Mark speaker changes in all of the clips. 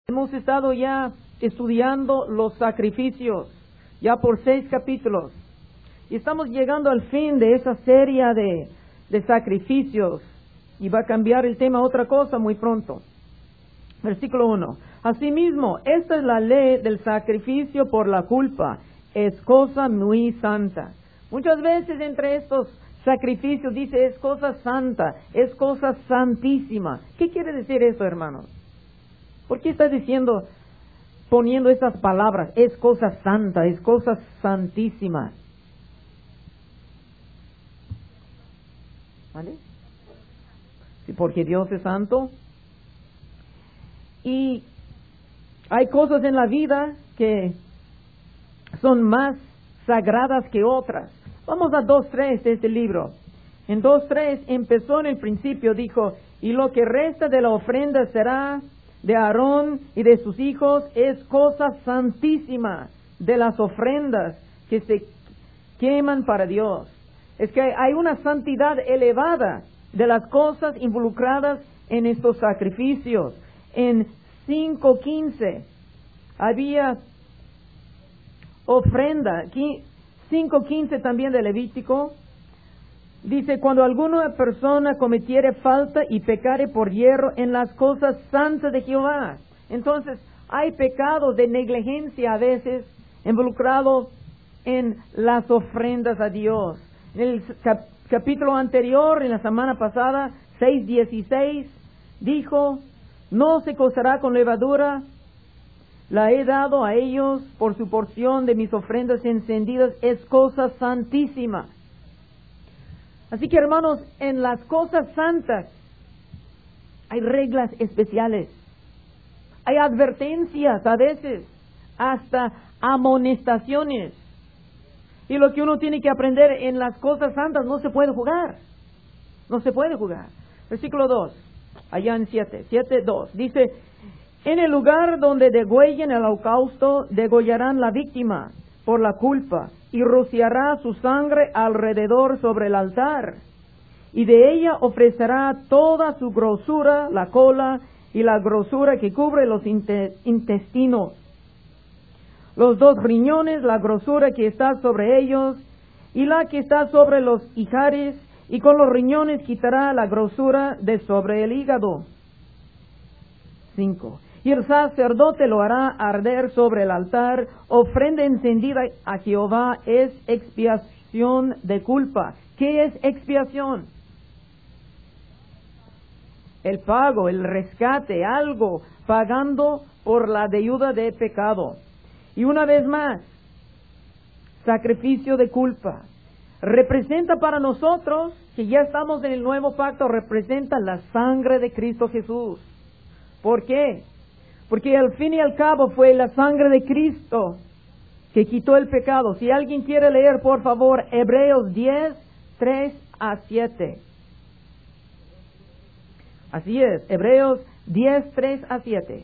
Speaker 1: Hemos estado ya estudiando los sacrificios, ya por 6 capítulos. Y estamos llegando al fin de esa serie de sacrificios. Y va a cambiar el tema a otra cosa muy pronto. Versículo 1. Asimismo, esta es la ley del sacrificio por la culpa. Es cosa muy santa. Muchas veces entre estos sacrificios dice es cosa santa, es cosa santísima. ¿Qué quiere decir eso, hermanos? ¿Por qué está diciendo, poniendo estas palabras? Es cosa santa, es cosa santísima. ¿Vale? Sí, porque Dios es santo. Y hay cosas en la vida que son más sagradas que otras. Vamos a 2:3 de este libro. En 2:3 empezó en el principio, dijo, y lo que resta de la ofrenda será de Aarón y de sus hijos, es cosa santísima de las ofrendas que se queman para Dios. Es que hay una santidad elevada de las cosas involucradas en estos sacrificios. En 5:15 había ofrenda. 5:15 también de Levítico. Dice, cuando alguna persona cometiere falta y pecare por hierro en las cosas santas de Jehová. Entonces, hay pecado de negligencia a veces involucrado en las ofrendas a Dios. En el capítulo anterior, en la semana pasada, 6:16, dijo, no se cocerá con levadura, la he dado a ellos por su porción de mis ofrendas encendidas, es cosa santísima. Así que, hermanos, en las cosas santas hay reglas especiales, hay advertencias a veces, hasta amonestaciones. Y lo que uno tiene que aprender en las cosas santas no se puede jugar. No se puede jugar. Versículo 2, allá en 7:2, dice, en el lugar donde degüellen el holocausto, degollarán la víctima por la culpa, y rociará su sangre alrededor sobre el altar. Y de ella ofrecerá toda su grosura, la cola y la grosura que cubre los intestinos, los 2 riñones, la grosura que está sobre ellos, y la que está sobre los ijares, y con los riñones quitará la grosura de sobre el hígado. 5. Y el sacerdote lo hará arder sobre el altar, ofrenda encendida a Jehová, es expiación de culpa. ¿Qué es expiación? El pago, el rescate, algo pagando por la deuda de pecado. Y una vez más, sacrificio de culpa. Representa para nosotros, que ya estamos en el nuevo pacto, representa la sangre de Cristo Jesús. ¿Por qué? Porque al fin y al cabo fue la sangre de Cristo que quitó el pecado. Si alguien quiere leer, por favor, Hebreos 10:3-7. Así es, Hebreos 10:3-7.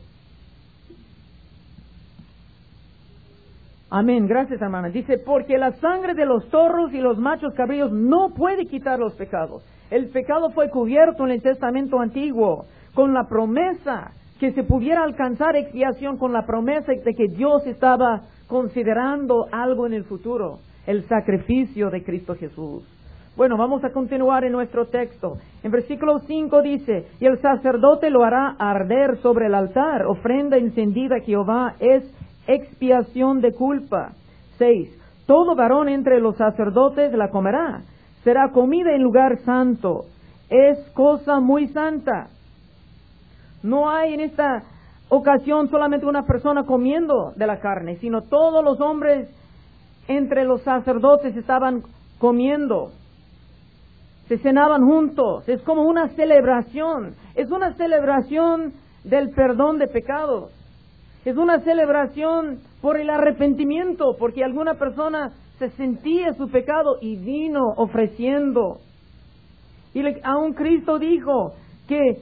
Speaker 1: Amén, gracias hermana. Dice, porque la sangre de los toros y los machos cabríos no puede quitar los pecados. El pecado fue cubierto en el Testamento Antiguo con la promesa que se pudiera alcanzar expiación, con la promesa de que Dios estaba considerando algo en el futuro, el sacrificio de Cristo Jesús. Bueno, vamos a continuar en nuestro texto. En versículo 5 dice, y el sacerdote lo hará arder sobre el altar, ofrenda encendida a Jehová, es expiación de culpa. 6. Todo varón entre los sacerdotes la comerá, será comida en lugar santo, es cosa muy santa. No hay en esta ocasión solamente una persona comiendo de la carne, sino todos los hombres entre los sacerdotes estaban comiendo. Se cenaban juntos. Es como una celebración. Es una celebración del perdón de pecados. Es una celebración por el arrepentimiento, porque alguna persona se sentía su pecado y vino ofreciendo. Y aún Cristo dijo que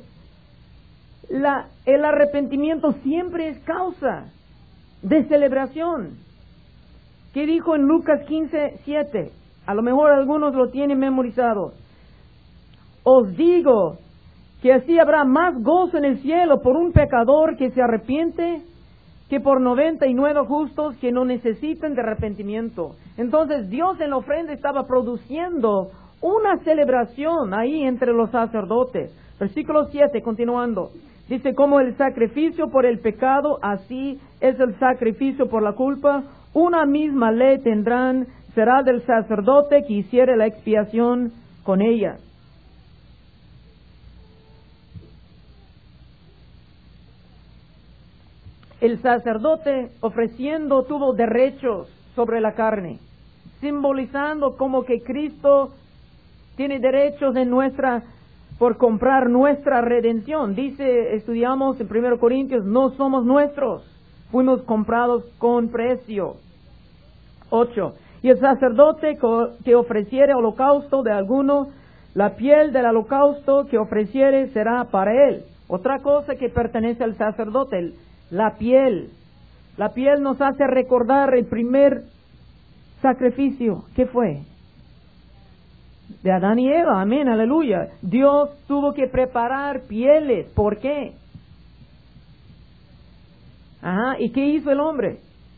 Speaker 1: el arrepentimiento siempre es causa de celebración. ¿Qué dijo en Lucas 15:7? A lo mejor algunos lo tienen memorizado. Os digo que así habrá más gozo en el cielo por un pecador que se arrepiente que por 99 justos que no necesitan de arrepentimiento. Entonces Dios en la ofrenda estaba produciendo una celebración ahí entre los sacerdotes. Versículo 7, continuando. Dice, como el sacrificio por el pecado, así es el sacrificio por la culpa. Una misma ley tendrán, será del sacerdote que hiciere la expiación con ella. El sacerdote ofreciendo tuvo derechos sobre la carne, simbolizando como que Cristo tiene derechos en por comprar nuestra redención. Dice, estudiamos en 1 Corintios, no somos nuestros, fuimos comprados con precio. 8. Y el sacerdote que ofreciere holocausto de alguno, la piel del holocausto que ofreciere será para él. Otra cosa que pertenece al sacerdote, la piel. La piel nos hace recordar el primer sacrificio. ¿Qué fue? De Adán y Eva. Amén, aleluya. Dios tuvo que preparar pieles. ¿Por qué? ¿Y qué hizo el hombre?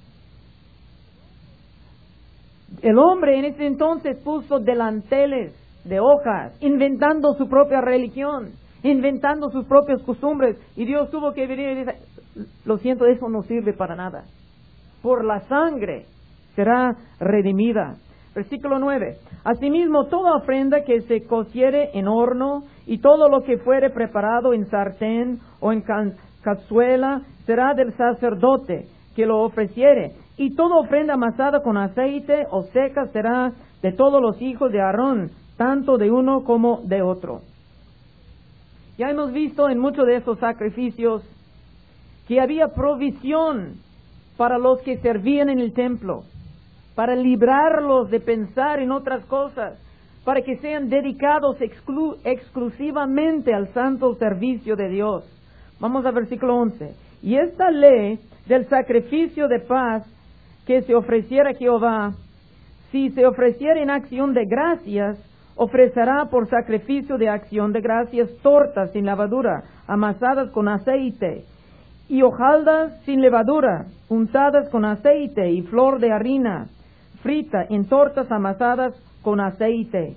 Speaker 1: El hombre en ese entonces puso delanteles de hojas, inventando su propia religión, inventando sus propias costumbres. Y Dios tuvo que venir y decir, lo siento, eso no sirve para nada. Por la sangre será redimida. Versículo 9. Asimismo, toda ofrenda que se cociere en horno y todo lo que fuere preparado en sartén o en cazuela será del sacerdote que lo ofreciere. Y toda ofrenda amasada con aceite o seca será de todos los hijos de Aarón, tanto de uno como de otro. Ya hemos visto en muchos de esos sacrificios que había provisión para los que servían en el templo, para librarlos de pensar en otras cosas, para que sean dedicados exclusivamente al santo servicio de Dios. Vamos al versículo 11. Y esta ley del sacrificio de paz que se ofreciera a Jehová, si se ofreciera en acción de gracias, ofrecerá por sacrificio de acción de gracias tortas sin levadura, amasadas con aceite, y hojaldas sin levadura, untadas con aceite y flor de harina, frita en tortas amasadas con aceite.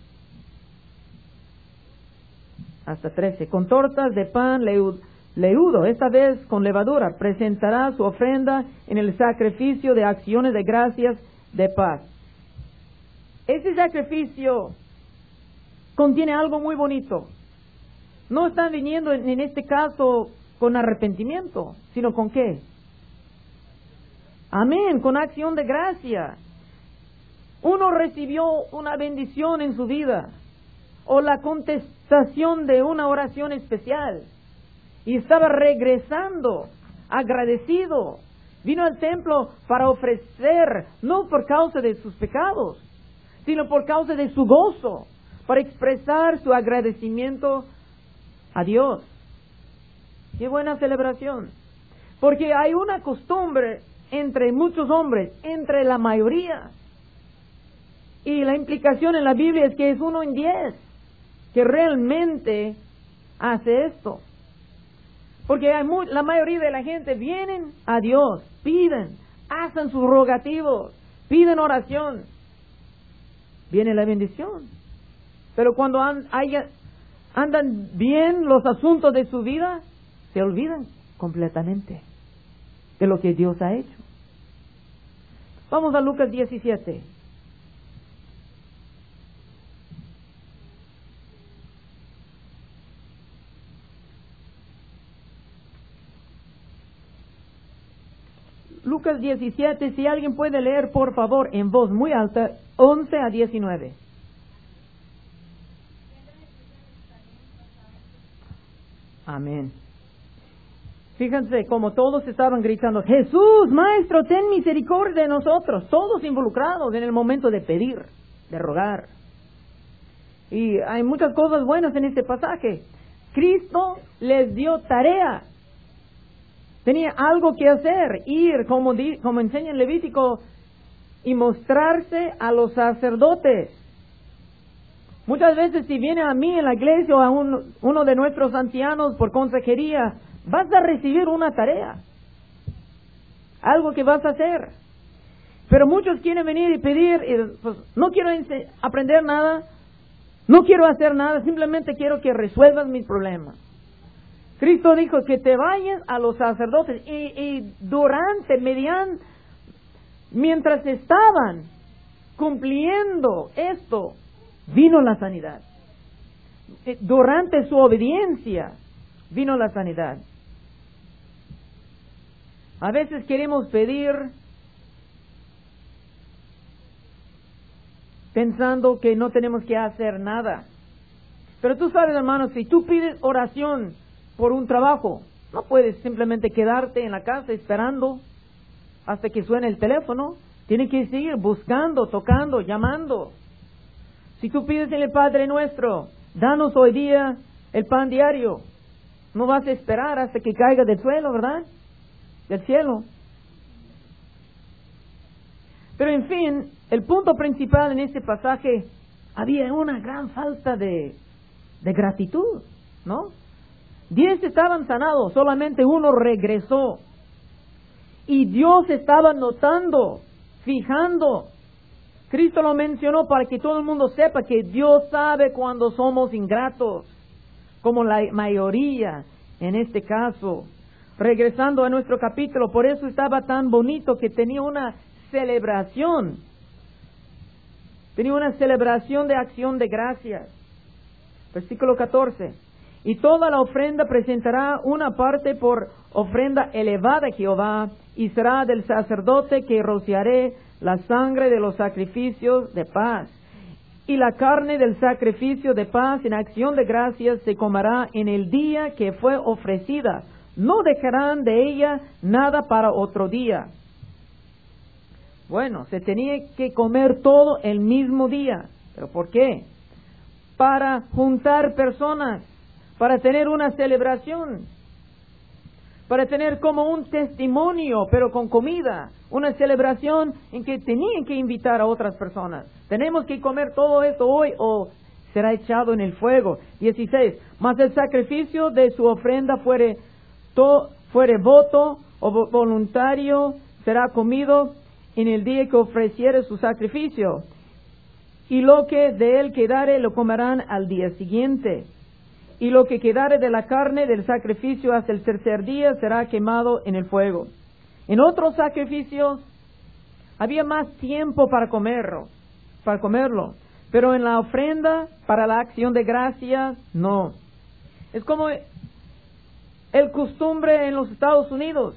Speaker 1: Hasta 13. Con tortas de pan leudo, esta vez con levadura, presentará su ofrenda en el sacrificio de acciones de gracias de paz. Ese sacrificio contiene algo muy bonito. No están viniendo en este caso con arrepentimiento, sino con ¿qué? Amén, con acción de gracia. Uno recibió una bendición en su vida, o la contestación de una oración especial, y estaba regresando, agradecido. Vino al templo para ofrecer, no por causa de sus pecados, sino por causa de su gozo, para expresar su agradecimiento a Dios. ¡Qué buena celebración! Porque hay una costumbre entre muchos hombres, entre la mayoría, y la implicación en la Biblia es que es 1 en 10 que realmente hace esto. Porque la mayoría de la gente vienen a Dios, piden, hacen sus rogativos, piden oración, viene la bendición. Pero cuando andan bien los asuntos de su vida, se olvidan completamente de lo que Dios ha hecho. Vamos a Lucas 17. Lucas 17, si alguien puede leer, por favor, en voz muy alta, 11 a 19. Amén. Fíjense, como todos estaban gritando, Jesús, Maestro, ten misericordia de nosotros, todos involucrados en el momento de pedir, de rogar. Y hay muchas cosas buenas en este pasaje. Cristo les dio tarea. Tenía algo que hacer, ir, como enseña en Levítico, y mostrarse a los sacerdotes. Muchas veces si viene a mí en la iglesia o a uno de nuestros ancianos por consejería, vas a recibir una tarea, algo que vas a hacer. Pero muchos quieren venir y pedir, pues, no quiero aprender nada, no quiero hacer nada, simplemente quiero que resuelvas mis problemas. Cristo dijo que te vayas a los sacerdotes y mientras estaban cumpliendo esto, vino la sanidad. Durante su obediencia vino la sanidad. A veces queremos pedir pensando que no tenemos que hacer nada. Pero tú sabes, hermano, si tú pides oración por un trabajo, no puedes simplemente quedarte en la casa esperando hasta que suene el teléfono. Tienes que seguir buscando, tocando, llamando. Si tú pides en el Padre Nuestro, danos hoy día el pan diario, no vas a esperar hasta que caiga del suelo, ¿verdad? Del cielo. Pero en fin, el punto principal en este pasaje, había una gran falta de gratitud, ¿no? 10 estaban sanados, solamente uno regresó. Y Dios estaba notando, fijando. Cristo lo mencionó para que todo el mundo sepa que Dios sabe cuando somos ingratos, como la mayoría en este caso. Regresando a nuestro capítulo, por eso estaba tan bonito que tenía una celebración. Tenía una celebración de acción de gracias. Versículo 14. Y toda la ofrenda presentará una parte por ofrenda elevada a Jehová, y será del sacerdote que rociaré la sangre de los sacrificios de paz. Y la carne del sacrificio de paz en acción de gracias se comerá en el día que fue ofrecida. No dejarán de ella nada para otro día. Bueno, se tenía que comer todo el mismo día. ¿Pero por qué? Para juntar personas, para tener una celebración, para tener como un testimonio, pero con comida, una celebración en que tenían que invitar a otras personas. Tenemos que comer todo esto hoy o será echado en el fuego. 16. Mas el sacrificio de su ofrenda fuere voto o voluntario, será comido en el día que ofreciere su sacrificio. Y lo que de él quedare lo comerán al día siguiente. Y lo que quedare de la carne del sacrificio hasta el tercer día será quemado en el fuego. En otros sacrificios había más tiempo para comerlo. Pero en la ofrenda para la acción de gracias, no. Es como el costumbre en los Estados Unidos,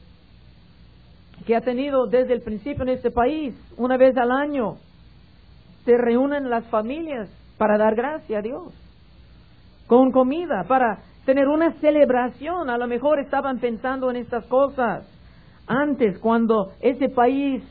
Speaker 1: que ha tenido desde el principio en este país. Una vez al año se reúnen las familias para dar gracias a Dios, con comida, para tener una celebración. A lo mejor estaban pensando en estas cosas antes, cuando ese país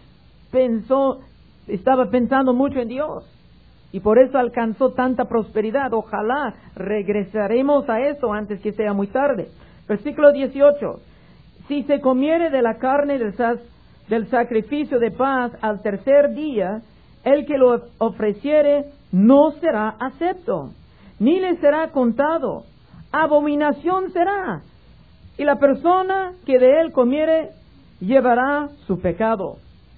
Speaker 1: estaba pensando mucho en Dios, y por eso alcanzó tanta prosperidad. Ojalá regresaremos a eso antes que sea muy tarde. Versículo 18. Si se comiere de la carne del sacrificio de paz al tercer día, el que lo ofreciere no será acepto, ni le será contado. Abominación será, y la persona que de él comiere llevará su pecado.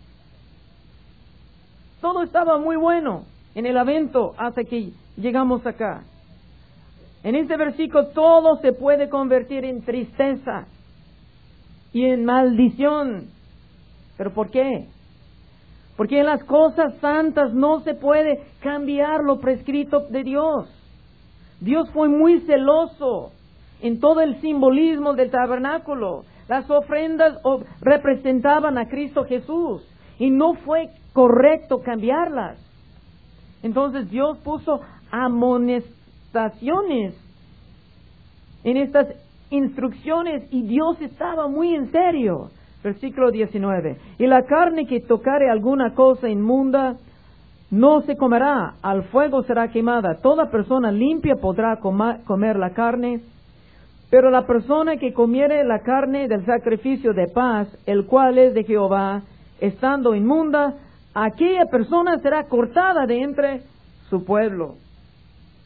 Speaker 1: Todo estaba muy bueno en el evento hasta que llegamos acá. En este versículo todo se puede convertir en tristeza y en maldición. ¿Pero por qué? Porque en las cosas santas no se puede cambiar lo prescrito de Dios. Dios fue muy celoso en todo el simbolismo del tabernáculo. Las ofrendas representaban a Cristo Jesús y no fue correcto cambiarlas. Entonces Dios puso amonestaciones en estas instrucciones y Dios estaba muy en serio. Versículo 19. Y la carne que tocare alguna cosa inmunda no se comerá, al fuego será quemada. Toda persona limpia podrá comer la carne, pero la persona que comiere la carne del sacrificio de paz, el cual es de Jehová, estando inmunda, aquella persona será cortada de entre su pueblo.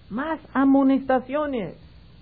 Speaker 1: más amonestaciones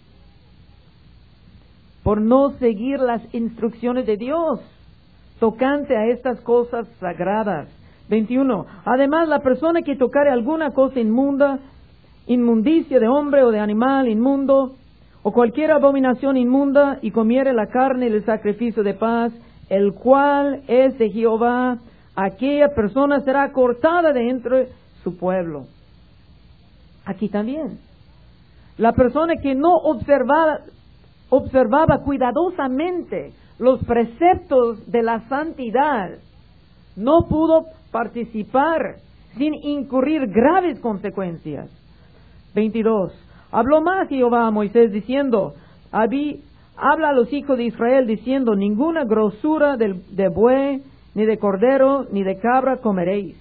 Speaker 1: por no seguir las instrucciones de Dios tocante a estas cosas sagradas. 21. Además, la persona que tocare alguna cosa inmunda, inmundicia de hombre o de animal inmundo, o cualquier abominación inmunda, y comiere la carne del sacrificio de paz, el cual es de Jehová, aquella persona será cortada de entre su pueblo. Aquí también, la persona que no observaba cuidadosamente los preceptos de la santidad, no pudo participar sin incurrir graves consecuencias. 22. Habló más Jehová a Moisés diciendo, habla a los hijos de Israel diciendo, ninguna grosura de buey, ni de cordero, ni de cabra comeréis.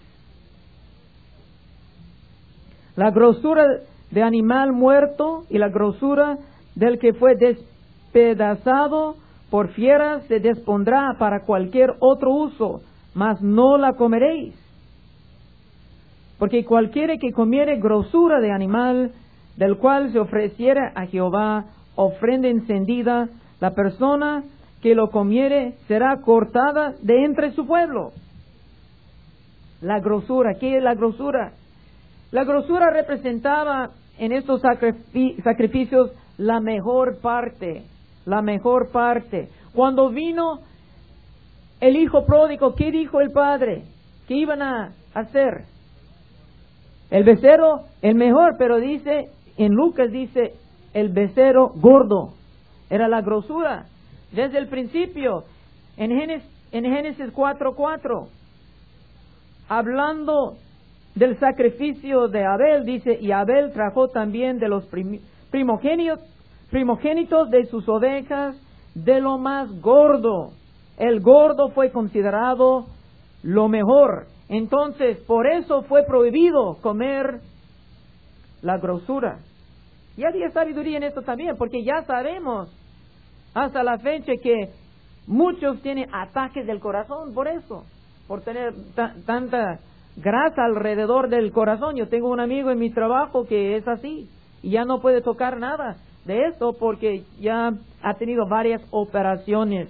Speaker 1: La grosura de animal muerto y la grosura del que fue despedazado por fieras se dispondrá para cualquier otro uso, mas no la comeréis. Porque cualquiera que comiere grosura de animal, del cual se ofreciere a Jehová ofrenda encendida, la persona que lo comiere será cortada de entre su pueblo. La grosura, ¿qué es la grosura? La grosura representaba en estos sacrificios la mejor parte. Cuando vino el hijo pródigo, ¿qué dijo el padre? ¿Qué iban a hacer? El becerro, el mejor, pero dice, en Lucas dice, el becerro gordo. Era la grosura. Desde el principio, en Génesis 4:4, hablando del sacrificio de Abel, dice, y Abel trajo también de los primogénitos de sus ovejas, de lo más gordo. El gordo fue considerado lo mejor. Entonces, por eso fue prohibido comer la grosura. Y había sabiduría en esto también, porque ya sabemos hasta la fecha que muchos tienen ataques del corazón por eso, por tener tanta grasa alrededor del corazón. Yo tengo un amigo en mi trabajo que es así, y ya no puede tocar nada de esto porque ya ha tenido varias operaciones.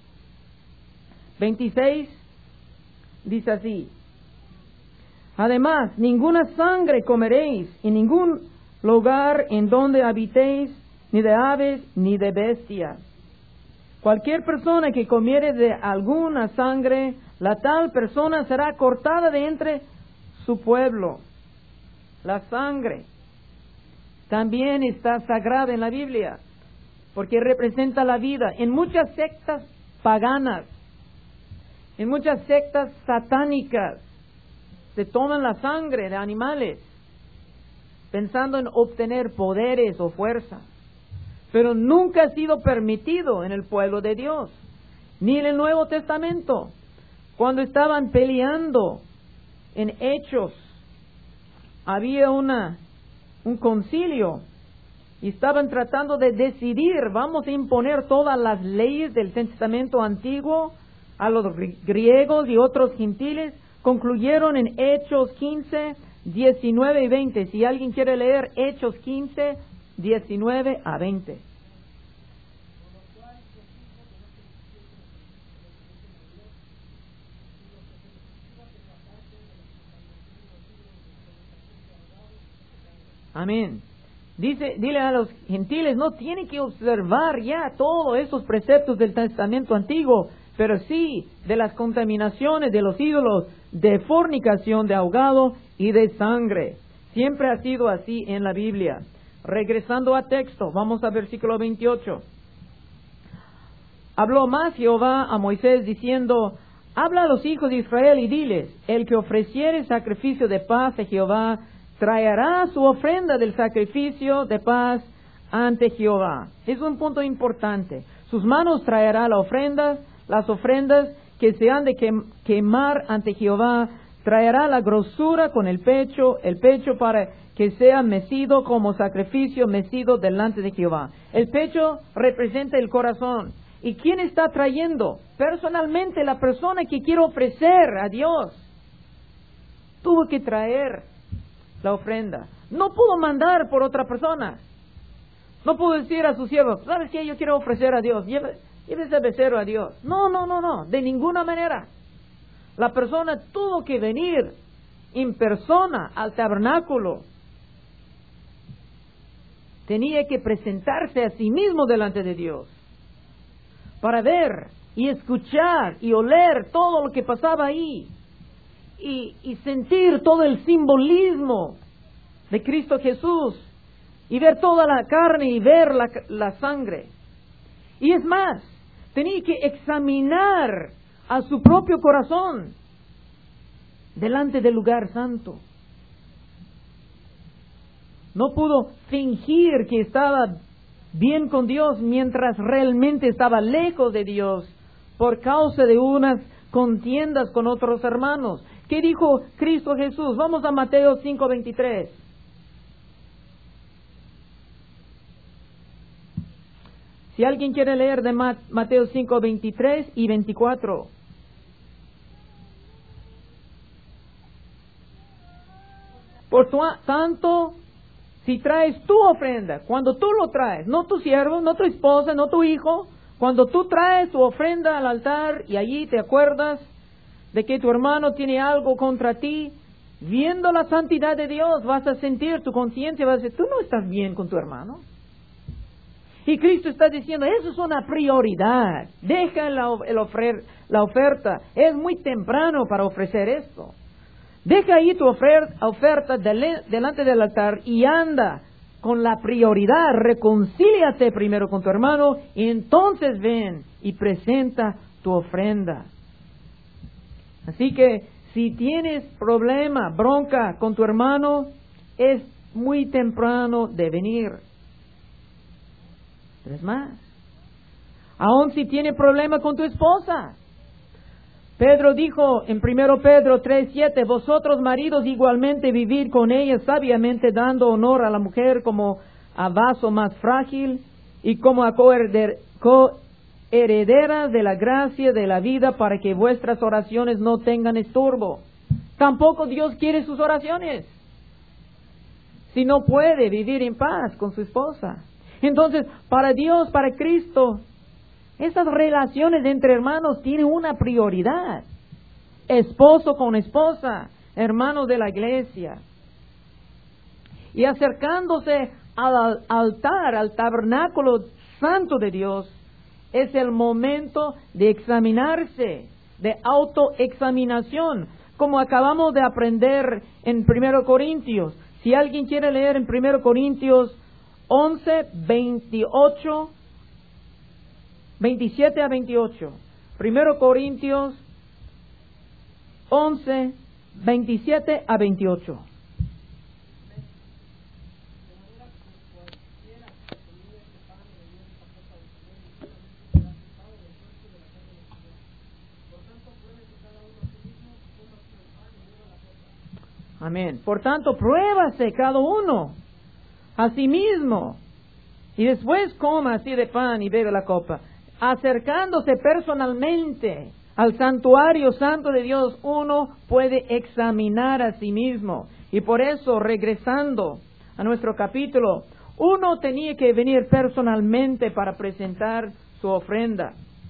Speaker 1: 26 dice así: además, ninguna sangre comeréis, en ningún lugar en donde habitéis, ni de aves, ni de bestias. Cualquier persona que comiere de alguna sangre, la tal persona será cortada de entre su pueblo. La sangre también está sagrada en la Biblia, porque representa la vida. En muchas sectas paganas, en muchas sectas satánicas, se toman la sangre de animales pensando en obtener poderes o fuerza. Pero nunca ha sido permitido en el pueblo de Dios, ni en el Nuevo Testamento. Cuando estaban peleando en Hechos, había un concilio y estaban tratando de decidir, vamos a imponer todas las leyes del Testamento Antiguo a los griegos y otros gentiles. Concluyeron en Hechos 15, 19 y 20. Si alguien quiere leer Hechos 15, 19 a 20. Amén. Dile a los gentiles, no tienen que observar ya todos esos preceptos del Testamento Antiguo, pero sí de las contaminaciones de los ídolos, de fornicación, de ahogado y de sangre. Siempre ha sido así en la Biblia. Regresando a texto, vamos a versículo 28. Habló más Jehová a Moisés diciendo, habla a los hijos de Israel y diles, el que ofreciere sacrificio de paz a Jehová, traerá su ofrenda del sacrificio de paz ante Jehová. Es un punto importante. Sus manos traerá las ofrendas que se han de quemar ante Jehová. Traerá la grosura con el pecho para que sea mecido como sacrificio mecido delante de Jehová. El pecho representa el corazón. ¿Y quién está trayendo? Personalmente la persona que quiere ofrecer a Dios. Tuvo que traer la ofrenda. No pudo mandar por otra persona. No pudo decir a sus siervos, ¿sabes qué? Yo quiero ofrecer a Dios. Llévese becerro a Dios. No. De ninguna manera. La persona tuvo que venir en persona al tabernáculo. Tenía que presentarse a sí mismo delante de Dios para ver y escuchar y oler todo lo que pasaba ahí y sentir todo el simbolismo de Cristo Jesús y ver toda la carne y ver la sangre. Y es más, tenía que examinar a su propio corazón delante del lugar santo. No pudo fingir que estaba bien con Dios mientras realmente estaba lejos de Dios por causa de unas contiendas con otros hermanos. ¿Qué dijo Cristo Jesús? Vamos a Mateo 5:23. Si alguien quiere leer de Mateo 5:23 y 24. Por tanto, si traes tu ofrenda, cuando tú lo traes, no tu siervo, no tu esposa, no tu hijo, cuando tú traes tu ofrenda al altar y allí te acuerdas de que tu hermano tiene algo contra ti, viendo la santidad de Dios, vas a sentir tu conciencia, vas a decir, tú no estás bien con tu hermano. Y Cristo está diciendo, eso es una prioridad, deja la oferta, es muy temprano para ofrecer esto. Deja ahí tu oferta delante del altar y anda con la prioridad. Reconcíliate primero con tu hermano y entonces ven y presenta tu ofrenda. Así que si tienes problema, bronca con tu hermano, es muy temprano de venir. Pero es más, aun si tiene problema con tu esposa, Pedro dijo en 1 Pedro 3:7, vosotros maridos igualmente vivid con ella sabiamente, dando honor a la mujer como a vaso más frágil y como a coheredera de la gracia de la vida, para que vuestras oraciones no tengan estorbo. Tampoco Dios quiere sus oraciones si no puede vivir en paz con su esposa. Entonces, para Dios, para Cristo, estas relaciones entre hermanos tienen una prioridad. Esposo con esposa, hermanos de la iglesia. Y acercándose al altar, al tabernáculo santo de Dios, es el momento de examinarse, de autoexaminación, como acabamos de aprender en 1 Corintios. Si alguien quiere leer en 1 Corintios 11, 27 a 28. 1 Corintios 11, 27 a 28. Amén. Por tanto, pruébase cada uno a sí mismo y después coma así de pan y bebe la copa. Acercándose personalmente al santuario santo de Dios, uno puede examinar a sí mismo. Y por eso, regresando a nuestro capítulo, uno tenía que venir personalmente para presentar su ofrenda.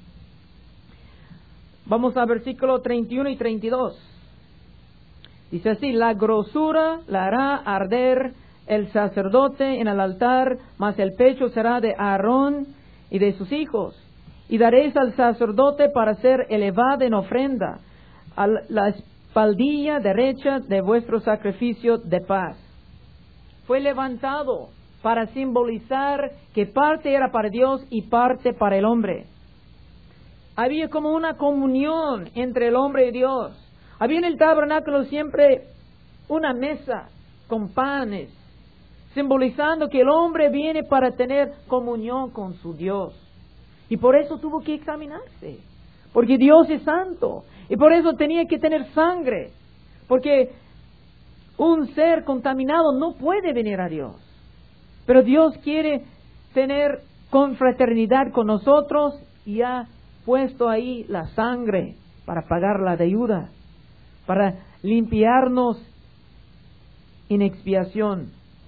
Speaker 1: Vamos a versículo 31 y 32. Dice así, la grosura la hará arder el sacerdote en el altar, mas el pecho será de Aarón y de sus hijos. Y daréis al sacerdote para ser elevado en ofrenda a la espaldilla derecha de vuestro sacrificio de paz. Fue levantado para simbolizar que parte era para Dios y parte para el hombre. Había como una comunión entre el hombre y Dios. Había en el tabernáculo siempre una mesa con panes, simbolizando que el hombre viene para tener comunión con su Dios. Y por eso tuvo que examinarse, porque Dios es santo. Y por eso tenía que tener sangre, porque un ser contaminado no puede venir a Dios. Pero Dios quiere tener confraternidad con nosotros y ha puesto ahí la sangre para pagar la deuda, para limpiarnos en expiación.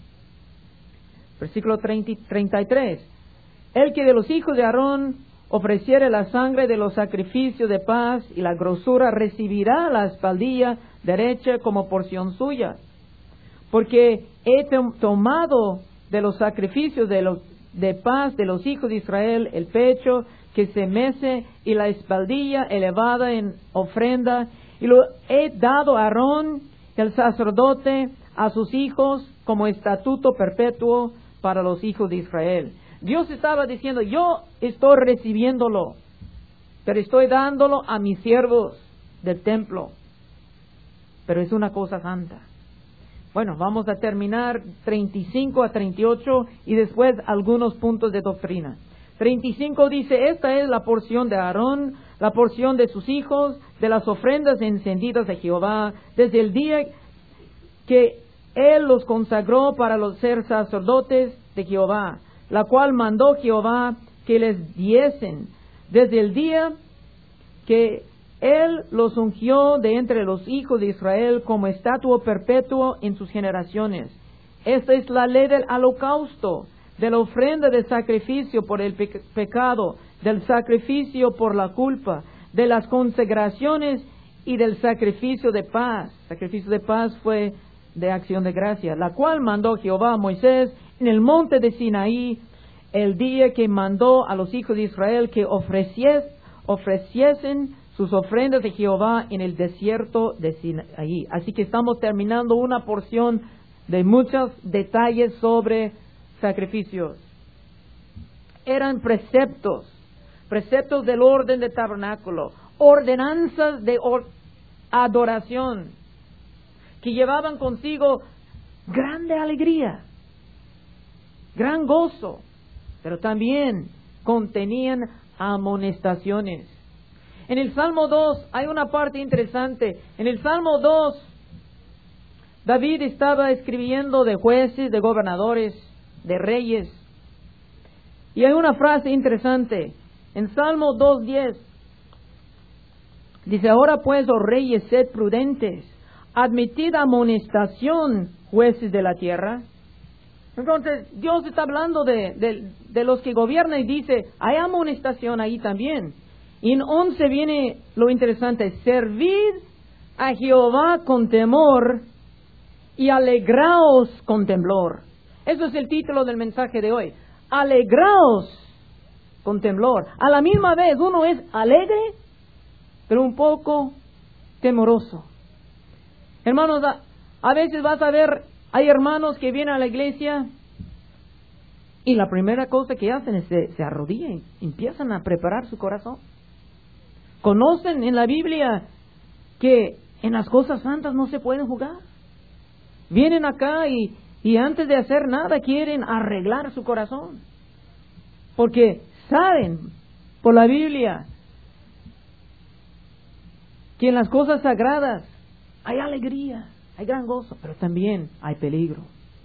Speaker 1: Versículo 33. El que de los hijos de Aarón ofreciere la sangre de los sacrificios de paz y la grosura recibirá la espaldilla derecha como porción suya. Porque he tomado de los sacrificios de paz de los hijos de Israel el pecho que se mece y la espaldilla elevada en ofrenda, y lo he dado a Aarón, el sacerdote, a sus hijos como estatuto perpetuo para los hijos de Israel. Dios estaba diciendo, yo estoy recibiéndolo, pero estoy dándolo a mis siervos del templo. Pero es una cosa santa. Bueno, vamos a terminar 35 a 38 y después algunos puntos de doctrina. 35 dice, esta es la porción de Aarón, la porción de sus hijos, de las ofrendas encendidas de Jehová, desde el día que él los consagró para los ser sacerdotes de Jehová, la cual mandó Jehová que les diesen, desde el día que él los ungió de entre los hijos de Israel como estatuto perpetuo en sus generaciones. Esta es la ley del holocausto, de la ofrenda de sacrificio por el pecado, del sacrificio por la culpa, de las consagraciones y del sacrificio de paz. Sacrificio de paz fue de acción de gracia, la cual mandó Jehová a Moisés en el monte de Sinaí, el día que mandó a los hijos de Israel que ofreciesen sus ofrendas de Jehová en el desierto de Sinaí. Así que estamos terminando una porción de muchos detalles sobre sacrificios. Eran preceptos del orden del tabernáculo, ordenanzas de adoración, que llevaban consigo grande alegría, gran gozo, pero también contenían amonestaciones. En el Salmo 2 hay una parte interesante. En el Salmo 2, David estaba escribiendo de jueces, de gobernadores, de reyes. Y hay una frase interesante. En Salmo 2:10 dice, ahora pues, oh reyes, sed prudentes, admitid amonestación, jueces de la tierra. Entonces, Dios está hablando de los que gobiernan y dice, hay amonestación ahí también. Y en 11 viene lo interesante, servid a Jehová con temor y alegraos con temblor. Eso es el título del mensaje de hoy. Alegraos con temblor. A la misma vez uno es alegre, pero un poco temoroso. Hermanos, a veces vas a ver, hay hermanos que vienen a la iglesia y la primera cosa que hacen es se arrodillan y empiezan a preparar su corazón. Conocen en la Biblia que en las cosas santas no se pueden jugar. Vienen acá y antes de hacer nada quieren arreglar su corazón. Porque saben por la Biblia que en las cosas sagradas hay alegría, hay gran gozo, pero también hay peligro.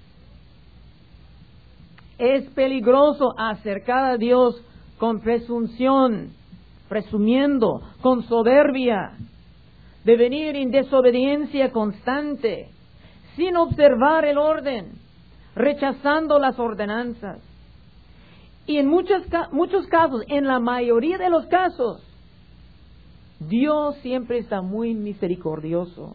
Speaker 1: Es peligroso acercar a Dios con presunción, presumiendo, con soberbia, de venir en desobediencia constante, sin observar el orden, rechazando las ordenanzas. Y en muchos casos, en la mayoría de los casos, Dios siempre está muy misericordioso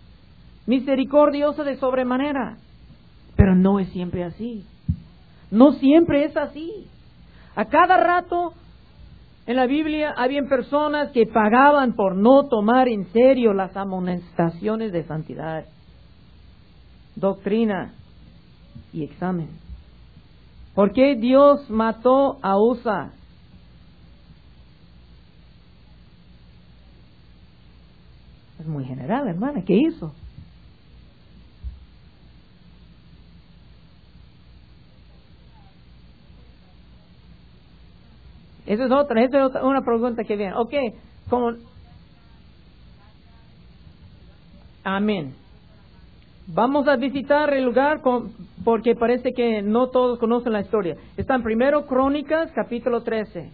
Speaker 1: de sobremanera, pero no es siempre así. No siempre es así. A cada rato en la Biblia habían personas que pagaban por no tomar en serio las amonestaciones de santidad, doctrina y examen. ¿Por qué Dios mató a Usa? Es muy general, hermana. ¿Qué hizo? Esa es una pregunta que viene. Ok, amén. Vamos a visitar el lugar porque parece que no todos conocen la historia. Está en 1 Crónicas, capítulo 13.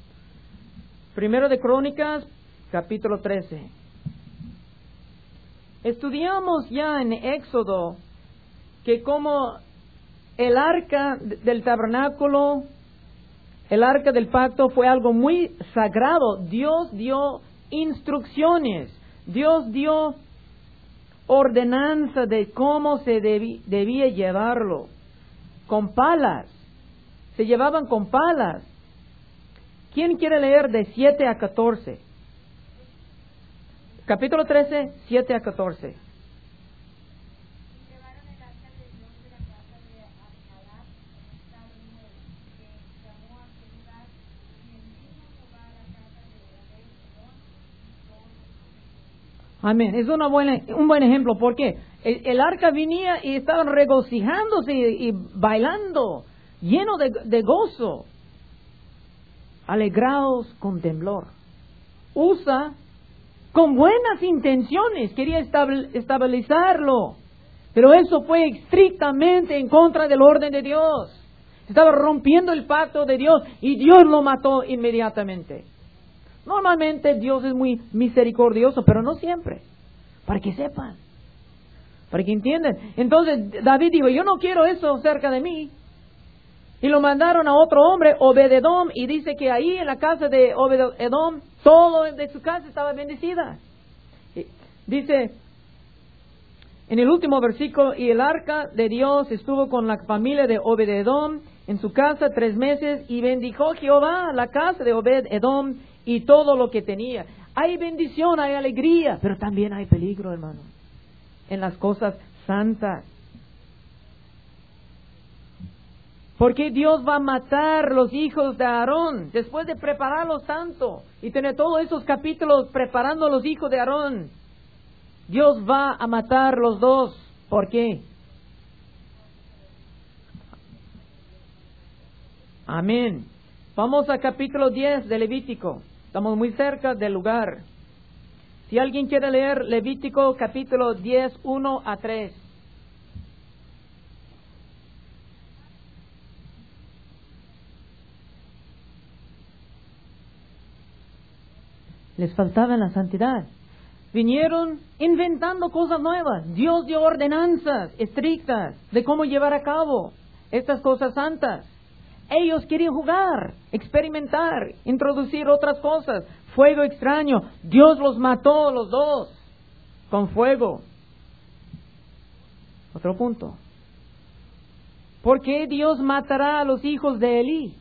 Speaker 1: 1 de Crónicas, capítulo 13. Estudiamos ya en Éxodo que como el arca del tabernáculo, el arca del pacto fue algo muy sagrado. Dios dio instrucciones, Dios dio ordenanza de cómo se debía llevarlo. Con palas, se llevaban con palas. ¿Quién quiere leer de 7 a 14? Capítulo 13, 7 a 14. Amén. Es un buen ejemplo porque el arca venía y estaban regocijándose y bailando, lleno de gozo, alegrados con temblor. Usa con buenas intenciones quería estabilizarlo, pero eso fue estrictamente en contra del orden de Dios. Estaba rompiendo el pacto de Dios y Dios lo mató inmediatamente. Normalmente Dios es muy misericordioso, pero no siempre. Para que sepan, para que entiendan. Entonces David dijo, yo no quiero eso cerca de mí. Y lo mandaron a otro hombre, Obed-edom, y dice que ahí en la casa de Obed-edom, todo de su casa estaba bendecida. Dice en el último versículo, y el arca de Dios estuvo con la familia de Obed-edom en su casa 3 meses, y bendijo Jehová la casa de Obed-edom y todo lo que tenía. Hay bendición, hay alegría, pero también hay peligro, hermano, en las cosas santas. Porque Dios va a matar los hijos de Aarón después de prepararlos tanto y tener todos esos capítulos preparando a los hijos de Aarón. Dios va a matar los dos. ¿Por qué? Amén. Vamos a capítulo 10 de Levítico. Estamos muy cerca del lugar. Si alguien quiere leer Levítico capítulo 10, 1 a 3. Les faltaba la santidad. Vinieron inventando cosas nuevas. Dios dio ordenanzas estrictas de cómo llevar a cabo estas cosas santas. Ellos querían jugar, experimentar, introducir otras cosas. Fuego extraño. Dios los mató los dos con fuego. Otro punto. ¿Por qué Dios matará a los hijos de Elí?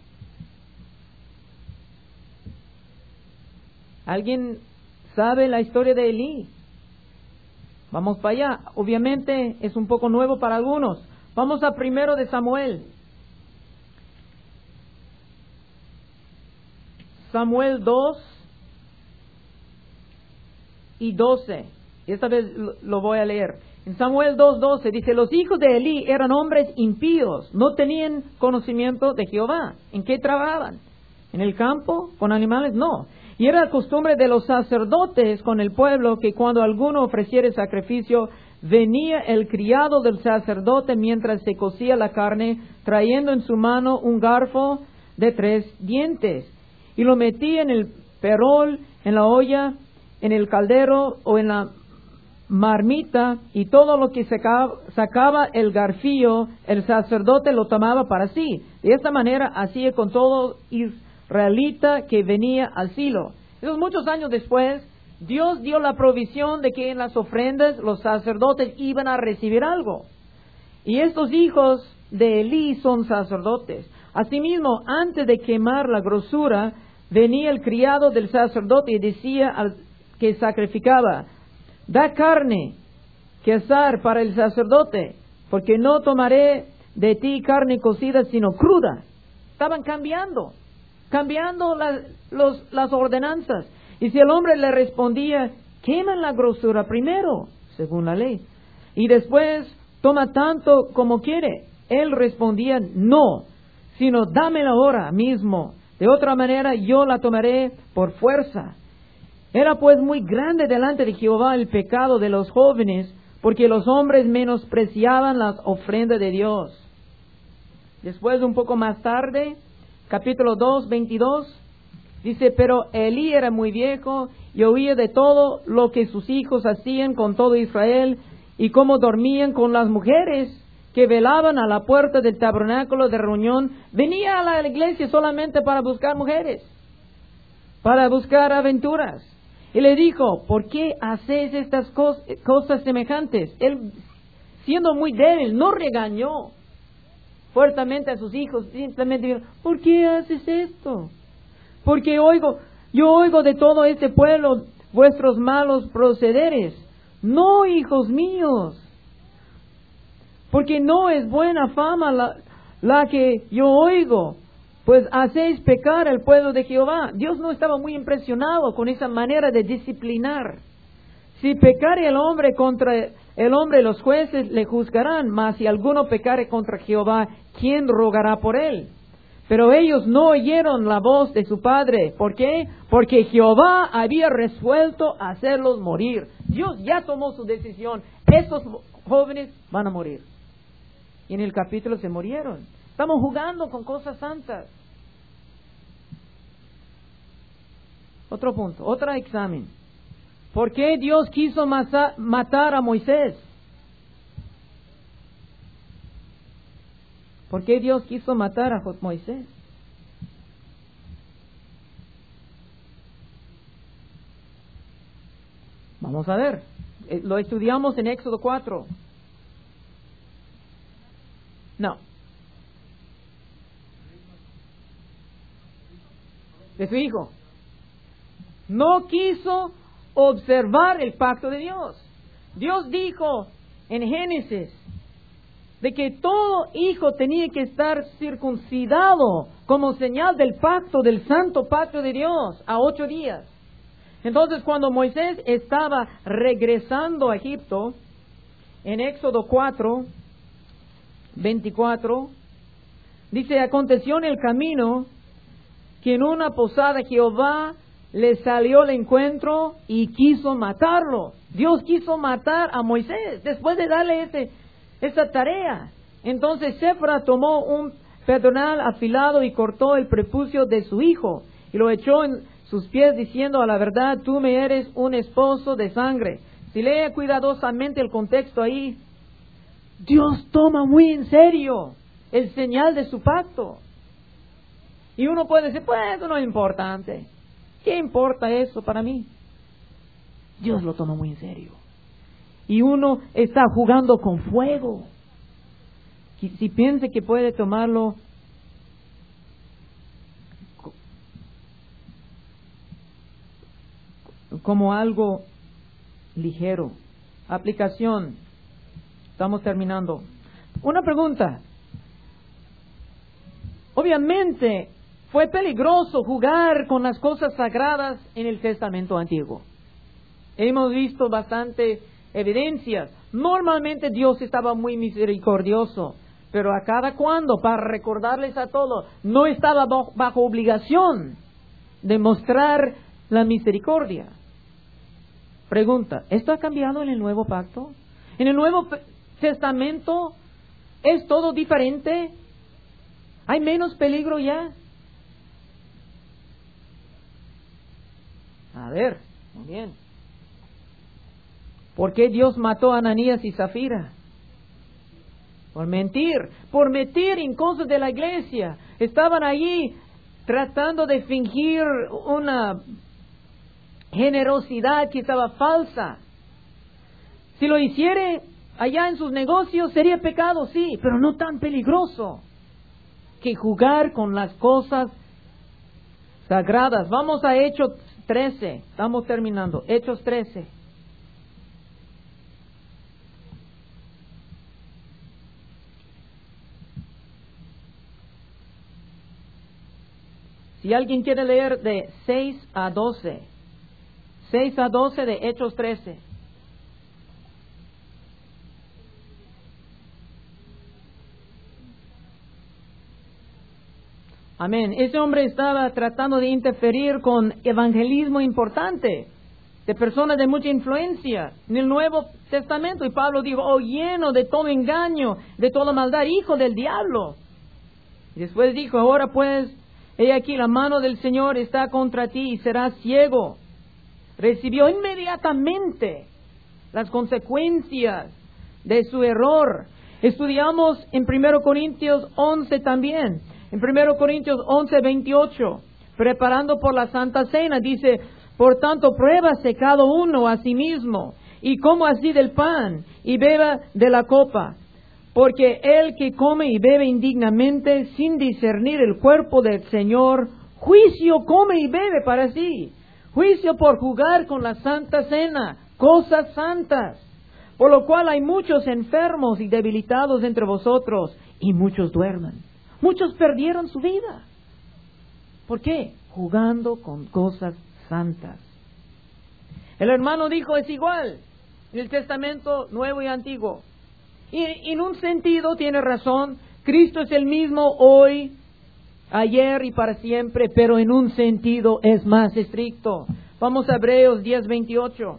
Speaker 1: ¿Alguien sabe la historia de Elí? Vamos para allá. Obviamente es un poco nuevo para algunos. Vamos a 1 de Samuel. Samuel 2 y 12. Esta vez lo voy a leer. En Samuel 2:12 dice, los hijos de Elí eran hombres impíos, no tenían conocimiento de Jehová. ¿En qué trabajaban? ¿En el campo? ¿Con animales? No. Y era la costumbre de los sacerdotes con el pueblo que cuando alguno ofreciera sacrificio, venía el criado del sacerdote mientras se cocía la carne, trayendo en su mano un garfo de 3 dientes. Y lo metía en el perol, en la olla, en el caldero o en la marmita, y todo lo que sacaba el garfillo, el sacerdote lo tomaba para sí. De esta manera hacía con todo israelita que venía al Silo. Entonces, muchos años después, Dios dio la provisión de que en las ofrendas los sacerdotes iban a recibir algo. Y estos hijos de Elí son sacerdotes. Asimismo, antes de quemar la grosura, venía el criado del sacerdote y decía al que sacrificaba, da carne que asar para el sacerdote, porque no tomaré de ti carne cocida, sino cruda. Estaban cambiando las ordenanzas. Y si el hombre le respondía, queman la grosura primero, según la ley, y después toma tanto como quiere, él respondía, no, sino dámela ahora mismo. De otra manera yo la tomaré por fuerza. Era pues muy grande delante de Jehová el pecado de los jóvenes, porque los hombres menospreciaban las ofrendas de Dios. Después, un poco más tarde, capítulo 2, 22. Dice, pero Elí era muy viejo y oía de todo lo que sus hijos hacían con todo Israel y cómo dormían con las mujeres que velaban a la puerta del tabernáculo de reunión. Venía a la iglesia solamente para buscar mujeres, para buscar aventuras. Y le dijo, ¿por qué hacéis estas cosas semejantes? Él, siendo muy débil, no regañó fuertemente a sus hijos, simplemente dijo, ¿por qué haces esto? Porque yo oigo de todo este pueblo vuestros malos procederes. No, hijos míos, porque no es buena fama la que yo oigo, pues hacéis pecar al pueblo de Jehová. Dios no estaba muy impresionado con esa manera de disciplinar. Si pecare el hombre contra el hombre, los jueces le juzgarán, mas si alguno pecare contra Jehová, ¿quién rogará por él? Pero ellos no oyeron la voz de su padre. ¿Por qué? Porque Jehová había resuelto hacerlos morir. Dios ya tomó su decisión. Estos jóvenes van a morir. Y en el capítulo se murieron. Estamos jugando con cosas santas. Otro punto, otro examen. ¿Por qué Dios quiso matar a Moisés? ¿Por qué Dios quiso matar a Moisés? Vamos a ver. Lo estudiamos en Éxodo 4. No. De su hijo. No quiso observar el pacto de Dios. Dios dijo en Génesis de que todo hijo tenía que estar circuncidado como señal del pacto, del santo pacto de Dios, a 8 días. Entonces, cuando Moisés estaba regresando a Egipto, en Éxodo 4, 24, dice, aconteció en el camino que en una posada Jehová le salió al encuentro y quiso matarlo. Dios quiso matar a Moisés después de darle esa tarea. Entonces Séfora tomó un pedernal afilado y cortó el prepucio de su hijo y lo echó en sus pies diciendo, a la verdad tú me eres un esposo de sangre. Si lee cuidadosamente el contexto ahí, Dios toma muy en serio el señal de su pacto. Y uno puede decir, pues eso no es importante. ¿Qué importa eso para mí? Dios lo toma muy en serio. Y uno está jugando con fuego. Si piensa que puede tomarlo como algo ligero. Aplicación. Estamos terminando. Una pregunta. Obviamente fue peligroso jugar con las cosas sagradas en el Testamento Antiguo. Hemos visto bastante evidencias. Normalmente Dios estaba muy misericordioso, pero a cada cuando, para recordarles a todos, no estaba bajo obligación de mostrar la misericordia. Pregunta, ¿esto ha cambiado en el Nuevo Pacto? ¿En el Nuevo Testamento es todo diferente? ¿Hay menos peligro ya? A ver, muy bien. ¿Por qué Dios mató a Ananías y Zafira? Por mentir en cosas de la iglesia. Estaban allí tratando de fingir una generosidad que estaba falsa. Si lo hiciera allá en sus negocios sería pecado, sí, pero no tan peligroso que jugar con las cosas sagradas. Vamos a Hechos 13, estamos terminando. Hechos 13. Si alguien quiere leer de 6 a 12. 6 a 12 de Hechos 13. Amén. Ese hombre estaba tratando de interferir con evangelismo importante de personas de mucha influencia en el Nuevo Testamento. Y Pablo dijo, oh, lleno de todo engaño, de toda maldad, hijo del diablo. Y después dijo, ahora pues, He aquí la mano del Señor está contra ti y serás ciego. Recibió inmediatamente las consecuencias de su error. Estudiamos en 1 Corintios 11 también. En 1 Corintios 11, 28, preparando por la Santa Cena, dice: por tanto, pruébase cada uno a sí mismo, y coma así del pan, y beba de la copa. Porque el que come y bebe indignamente, sin discernir el cuerpo del Señor, juicio come y bebe para sí. Juicio por jugar con la Santa Cena, cosas santas. Por lo cual hay muchos enfermos y debilitados entre vosotros, y muchos duermen. Muchos perdieron su vida. ¿Por qué? Jugando con cosas santas. El hermano dijo, es igual en el Testamento Nuevo y Antiguo. Y en un sentido tiene razón. Cristo es el mismo hoy, ayer y para siempre, pero en un sentido es más estricto. Vamos a Hebreos 10:28.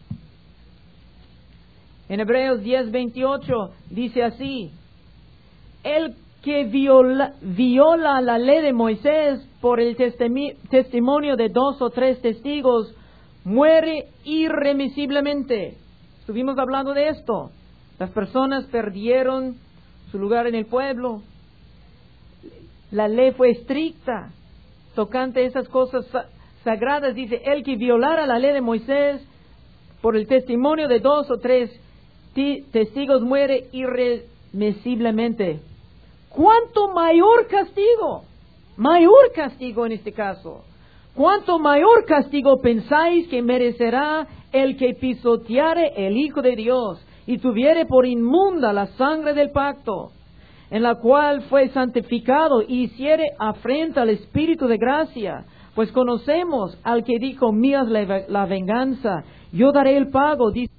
Speaker 1: En Hebreos 10:28 dice así: el que viola la ley de Moisés por el testimonio de 2 o 3 testigos, muere irremisiblemente. Estuvimos hablando de esto. Las personas perdieron su lugar en el pueblo. La ley fue estricta tocante a esas cosas sagradas. Dice, el que violara la ley de Moisés por el testimonio de 2 o 3 testigos muere irremisiblemente. ¿Cuánto mayor castigo? Mayor castigo en este caso. ¿Cuánto mayor castigo pensáis que merecerá el que pisoteare el Hijo de Dios y tuviere por inmunda la sangre del pacto, en la cual fue santificado, y hiciere afrenta al Espíritu de gracia? Pues conocemos al que dijo, mía es la venganza, yo daré el pago. Dice,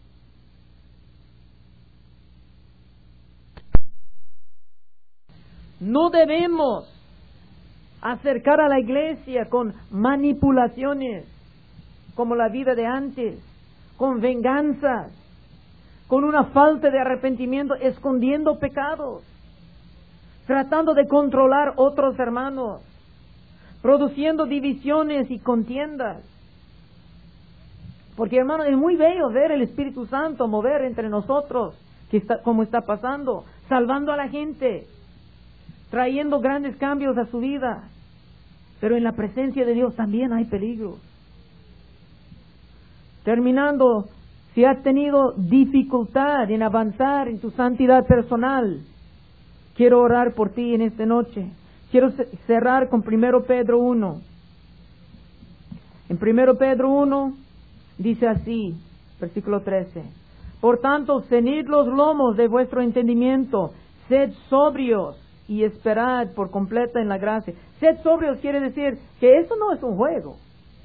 Speaker 1: no debemos acercar a la iglesia con manipulaciones, como la vida de antes, con venganzas, con una falta de arrepentimiento, escondiendo pecados, tratando de controlar otros hermanos, produciendo divisiones y contiendas. Porque, hermano, es muy bello ver el Espíritu Santo mover entre nosotros, como está pasando, salvando a la gente, trayendo grandes cambios a su vida. Pero en la presencia de Dios también hay peligro. Terminando, si has tenido dificultad en avanzar en tu santidad personal, quiero orar por ti en esta noche. Quiero cerrar con 1 Pedro 1. En 1 Pedro 1 dice así, versículo 13. Por tanto, ceñid los lomos de vuestro entendimiento, sed sobrios y esperad por completa en la gracia. Sed sobrios quiere decir que eso no es un juego.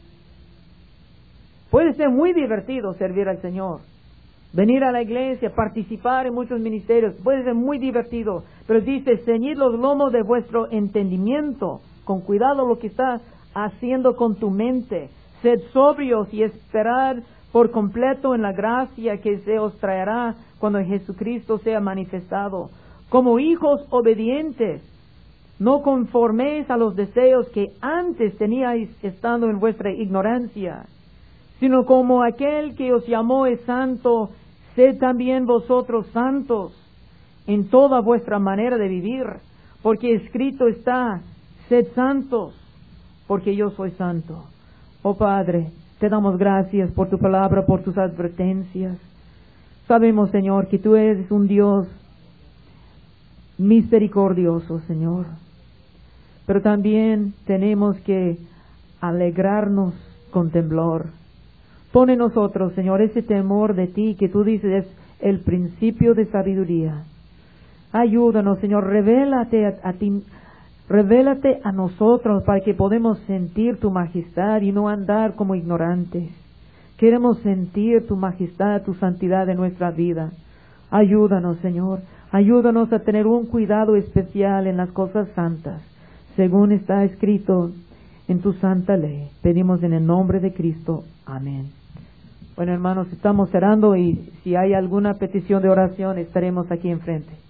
Speaker 1: Puede ser muy divertido servir al Señor, venir a la iglesia, participar en muchos ministerios, puede ser muy divertido, pero dice, ceñid los lomos de vuestro entendimiento, con cuidado lo que estás haciendo con tu mente. Sed sobrios y esperad por completo en la gracia que se os traerá cuando Jesucristo sea manifestado. Como hijos obedientes, no conforméis a los deseos que antes teníais estando en vuestra ignorancia, sino como aquel que os llamó es santo, sed también vosotros santos en toda vuestra manera de vivir, porque escrito está, sed santos, porque yo soy santo. Oh Padre, te damos gracias por tu palabra, por tus advertencias. Sabemos, Señor, que tú eres un Dios misericordioso, Señor. Pero también tenemos que alegrarnos con temblor. Pon en nosotros, Señor, ese temor de ti que tú dices es el principio de sabiduría. Ayúdanos, Señor, revélate a ti, revélate a nosotros para que podamos sentir tu majestad y no andar como ignorantes. Queremos sentir tu majestad, tu santidad en nuestra vida. Ayúdanos, Señor. Ayúdanos a tener un cuidado especial en las cosas santas, según está escrito en tu santa ley. Pedimos en el nombre de Cristo. Amén. Bueno, hermanos, estamos cerrando y si hay alguna petición de oración, estaremos aquí enfrente.